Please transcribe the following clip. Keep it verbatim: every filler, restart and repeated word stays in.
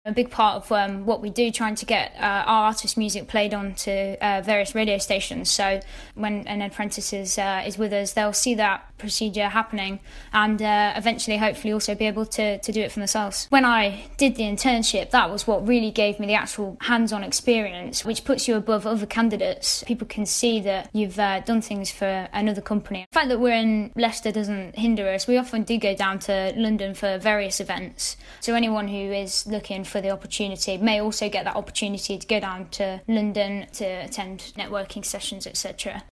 A big part of um, what we do, trying to get uh, our artist music played on to uh, various radio stations. So when an apprentice is, uh, is with us, they'll see that procedure happening and uh, eventually hopefully also be able to, to do it for themselves. When I did the internship, that was what really gave me the actual hands-on experience, which puts you above other candidates. People can see that you've uh, done things for another company. The fact that we're in Leicester doesn't hinder us. We often do go down to London for various events. So anyone who is looking for the opportunity may also get that opportunity to go down to London to attend networking sessions, et cetera.